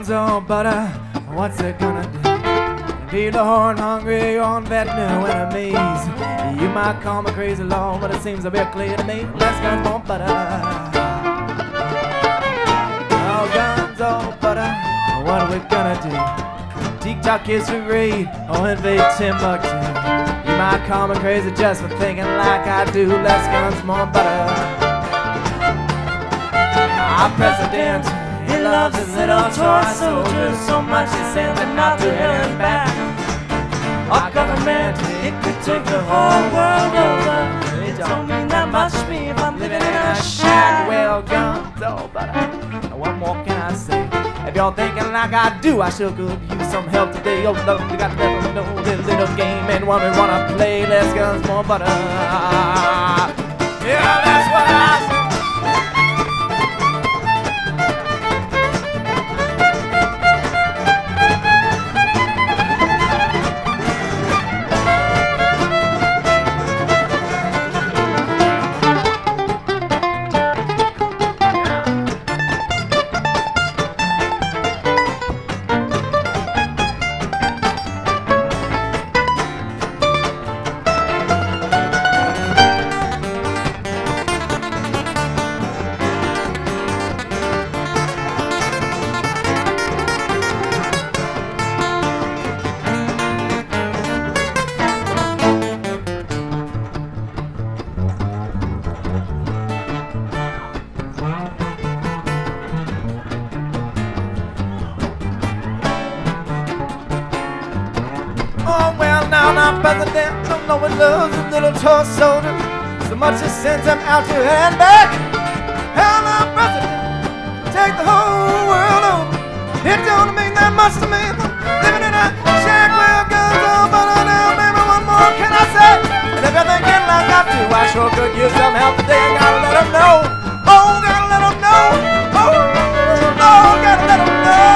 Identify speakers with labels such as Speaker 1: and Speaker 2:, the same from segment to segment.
Speaker 1: guns on butter, what's it gonna do? Be the horn hungry on vetting enemies. You might call me crazy, Lord, but it seems a bit clear to me. Less guns on butter. Oh, guns on butter, what are we gonna do? TikTok kids who read or invade Timbuktu. You might call me crazy just for thinking like I do. Less guns, more butter. Our president, he loves his little toy soldiers so much he sends them out to hell and back. Our government, it could take the whole world over. It don't mean that much to me if I'm living in a shack. Well, guns, oh, but what more can I say? If y'all thinking like I do, I sure could use some help today. Oh, Lord, we got to let them know this little game and what we wanna play. Less guns, more butter. Yeah, that's what I say. Oh, well, now our president, don't know he loves his little toy soldiers so much he sends them out to hell and back. Hell, our president, take the whole world over. It don't mean that much to me. Living in a shack where guns on butter now, baby, what more can I say? And if you're thinking like I do, I sure could use some help today. Gotta let them know. Oh, gotta let them know. Oh, gotta let them know.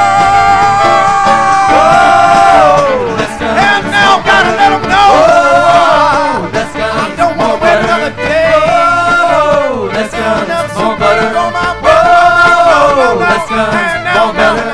Speaker 1: Gotta let them know.
Speaker 2: Oh, let's go.
Speaker 1: I don't want to wait another day.
Speaker 2: Oh, let's go.
Speaker 1: More
Speaker 2: butter.
Speaker 1: on my way.
Speaker 2: Oh, let's go.
Speaker 1: More butter.